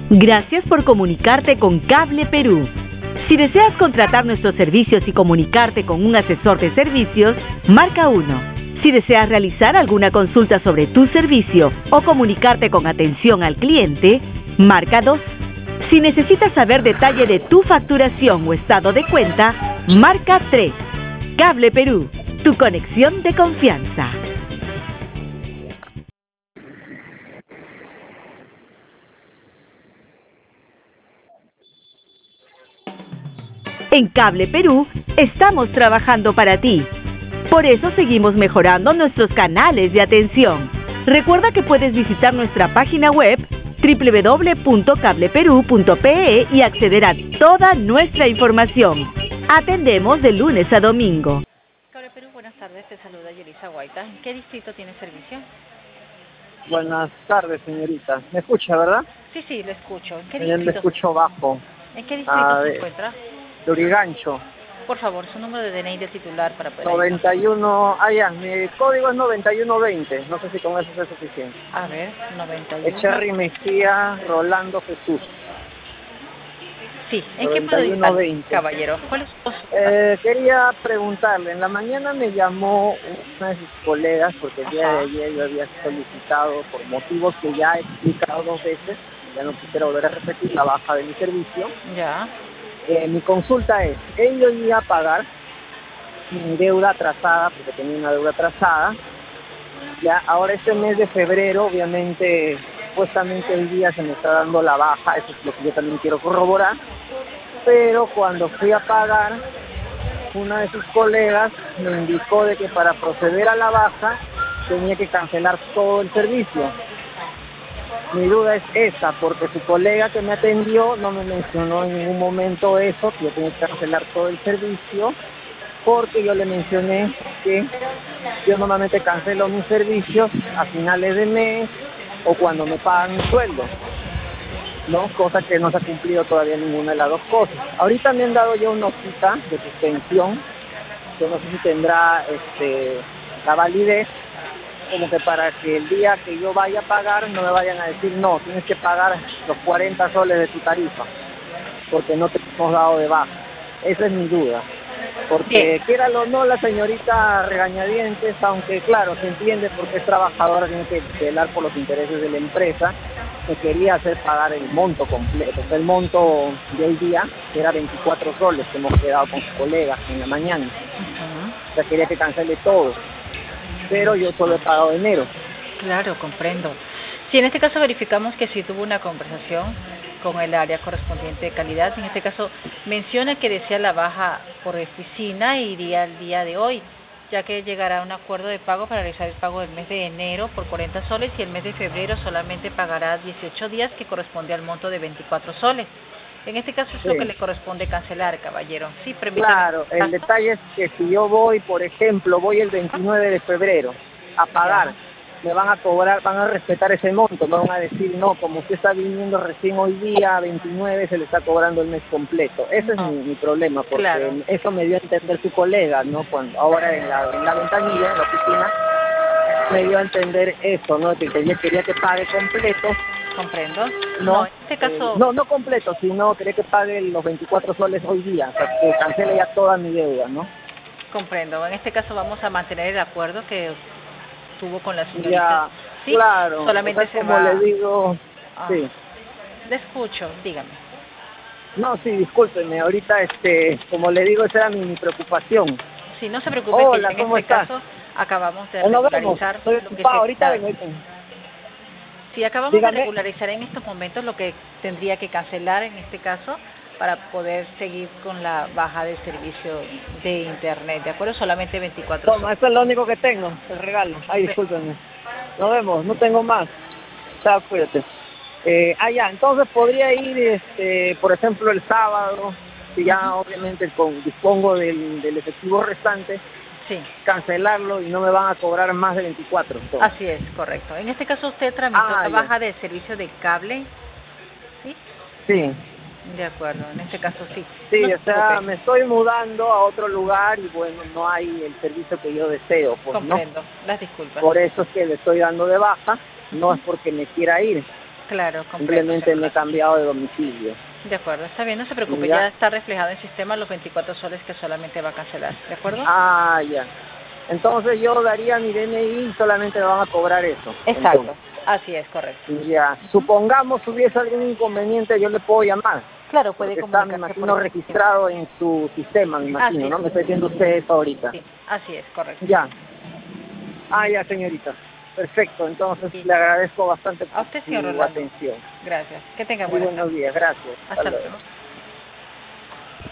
Gracias por comunicarte con Cable Perú. Si deseas contratar nuestros servicios y comunicarte con un asesor de servicios, marca 1. Si deseas realizar alguna consulta sobre tu servicio o comunicarte con atención al cliente, marca 2. Si necesitas saber detalle de tu facturación o estado de cuenta, marca 3. Cable Perú, tu conexión de confianza. En Cable Perú estamos trabajando para ti. Por eso seguimos mejorando nuestros canales de atención. Recuerda que puedes visitar nuestra página web www.cableperú.pe y acceder a toda nuestra información. Atendemos de lunes a domingo. Cable Perú, buenas tardes. Te saluda Yelisa Guaita. ¿En qué distrito tiene servicio? Buenas tardes, señorita. ¿Me escucha, verdad? Sí, lo escucho. ¿En qué Yo le distrito? escucho bajo. ¿En qué distrito se encuentra? Lurigancho. Por favor, su número de DNI de titular para poder... 91... ya, mi código es 9120. No sé si con eso es suficiente. A ver, 91... Echerry Mejía Rolando Jesús. Sí, ¿en qué puedo ayudar, 9120. caballero? ¿Cuál es su consulta? Quería preguntarle, en la mañana me llamó una de sus colegas porque el día de ayer yo había solicitado, por motivos que ya he explicado 2 veces, ya no quisiera volver a repetir, la baja de mi servicio. Ya. Mi consulta es, ellos iban a pagar mi deuda atrasada, porque tenía una deuda atrasada. Ya, ahora este mes de febrero, obviamente, supuestamente hoy día se me está dando la baja, eso es lo que yo también quiero corroborar, pero cuando fui a pagar, una de sus colegas me indicó de que para proceder a la baja tenía que cancelar todo el servicio. Mi duda es esa, porque su colega que me atendió no me mencionó en ningún momento eso, que yo tenía que cancelar todo el servicio, porque yo le mencioné que yo normalmente cancelo mis servicios a finales de mes o cuando me pagan mi sueldo, ¿no? Cosa que no se ha cumplido todavía ninguna de las dos cosas. Ahorita me han dado ya una hojita de suspensión, que no sé si tendrá la validez, como que para que el día que yo vaya a pagar no me vayan a decir no, tienes que pagar los 40 soles de tu tarifa, porque no te hemos dado de baja. Esa es mi duda, porque quiéralo o no, la señorita regañadientes, aunque claro, se entiende porque es trabajadora, tiene que velar por los intereses de la empresa, me quería hacer pagar el monto completo, el monto de hoy día, que era 24 soles que hemos quedado con sus colegas en la mañana. O sea, quería que cancele todo, pero yo solo he pagado enero. Claro, comprendo. Sí, en este caso verificamos que sí tuvo una conversación con el área correspondiente de calidad. En este caso menciona que desea la baja por oficina y iría el día de hoy, ya que llegará a un acuerdo de pago para realizar el pago del mes de enero por 40 soles y el mes de febrero solamente pagará 18 días, que corresponde al monto de 24 soles. En este caso es lo que le corresponde cancelar, caballero. Sí, permítame. Claro, el detalle es que si yo voy, por ejemplo, voy el 29 de febrero a pagar, me van a cobrar, van a respetar ese monto, no van a decir, no, como usted está viniendo recién hoy día, 29, se le está cobrando el mes completo. Ese es mi problema, porque eso me dio a entender su colega, ¿no? Cuando ahora en la ventanilla, en la oficina, me dio a entender eso, ¿no? Que quería que pague completo. Comprendo. No, en este caso... no completo, sino quería que pague los 24 soles hoy día, o sea, que cancele ya toda mi deuda, ¿no? Comprendo. En este caso vamos a mantener el acuerdo que tuvo con la señorita. Ya, ¿sí? Claro. Solamente o sea, se como va... le digo, sí. Le escucho, dígame. No, sí, discúlpeme, ahorita, como le digo, esa era mi preocupación. Sí, no se preocupe. Hola, que en ¿cómo este estás? caso acabamos de Nos regularizar vemos. Estoy lo que ocupado, ahorita vengo. Sí, acabamos de regularizar en estos momentos lo que tendría que cancelar en este caso para poder seguir con la baja del servicio de internet, ¿de acuerdo? Solamente 24 Toma, eso es lo único que tengo, el regalo. Ay, discúlpenme. Nos vemos, no tengo más. Chao, cuídate. Ya, entonces podría ir, por ejemplo, el sábado, si ya obviamente dispongo del efectivo restante, sí, cancelarlo y no me van a cobrar más de 24. Entonces. Así es, correcto. En este caso usted tramitó la baja del servicio de cable, ¿sí? Sí. De acuerdo, en este caso sí. Sí, o sea, me estoy mudando a otro lugar y bueno, no hay el servicio que yo deseo, pues. Comprendo, las disculpas. Por eso es que le estoy dando de baja, no es porque me quiera ir. Claro, comprendo. Simplemente me he cambiado de domicilio. De acuerdo, está bien, no se preocupe, Ya. ya está reflejado en el sistema los 24 soles que solamente va a cancelar, ¿de acuerdo? Ah, ya. Entonces yo daría mi DNI y solamente me van a cobrar eso. Exacto, Entonces, así es, correcto. ya. Supongamos hubiese algún inconveniente, yo le puedo llamar. Claro, puede Porque está, me comunicarse imagino, por registrado en su sistema, me imagino, Así ¿no? es. Me está diciendo usted eso ahorita. Sí, así es, correcto. Ya. Ah, ya, señorita. Perfecto. Entonces Sí. le agradezco bastante A por usted, su señor Rolando. atención. Gracias. Que tenga Muy buenas buenos tardes. días. Gracias. Hasta luego.